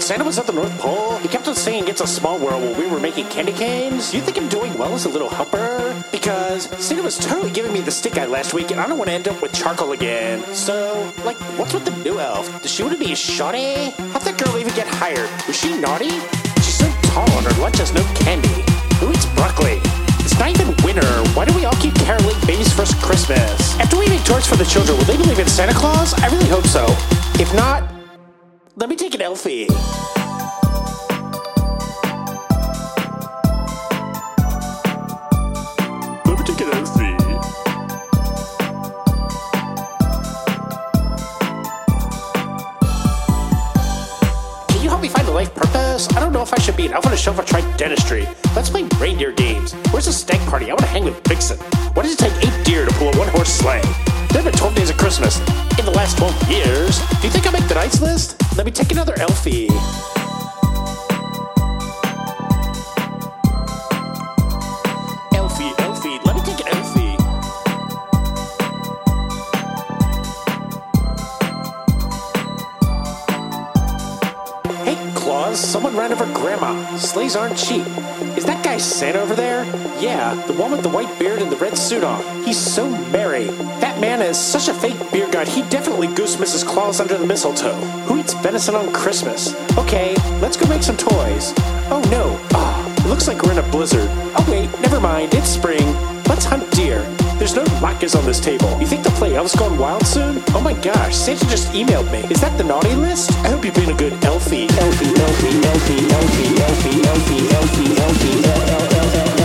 Santa was at the North Pole. He kept on saying it's a small world while we were making candy canes. Do you think I'm doing well as a little helper? Because Santa was totally giving me the stink eye last week, and I don't want to end up with charcoal again. So, like, what's with the new elf? Does she want to be a shawty? How'd that girl even get hired? Was she naughty? She's so tall and her lunch has no candy. Who eats broccoli? It's not even winter. Why do we all keep caroling baby's first Christmas? After we make toys for the children, will they believe in Santa Claus? I really hope so. If not, let me take an Elfie. Let me take an Elfie. Can you help me find a life purpose? I don't know if I should be an elf on a shelf or try dentistry. Let's play reindeer games. Where's the stag party? I want to hang with Vixen. Why does it take 8 deer to pull a one-horse sleigh? There have been 12 days of Christmas in the last 12 years. Do you think I'll make the nice list? Let me take another Elfie. Elfie, let me take an Elfie. Hey, Claus, someone ran over Grandma. Sleighs aren't cheap. Is that guy Santa over there? Yeah, the one with the white beard and the red suit on. He's so merry. That man is such a fake beer god, he definitely goosed Mrs. Claus under the mistletoe. Who eats venison on Christmas? Okay, let's go make some toys. Oh no, it looks like we're in a blizzard. Oh wait, never mind, it's spring. Let's hunt deer. There's no latkes on this table. You think they'll play Elves Gone Wild soon? Oh my gosh, Santa just emailed me. Is that the naughty list? I hope you've been a good Elfie. Elfie, Elfie, Elfie, Elfie, Elfie, Elfie, Elfie, Elfie, Elfie, Elfie.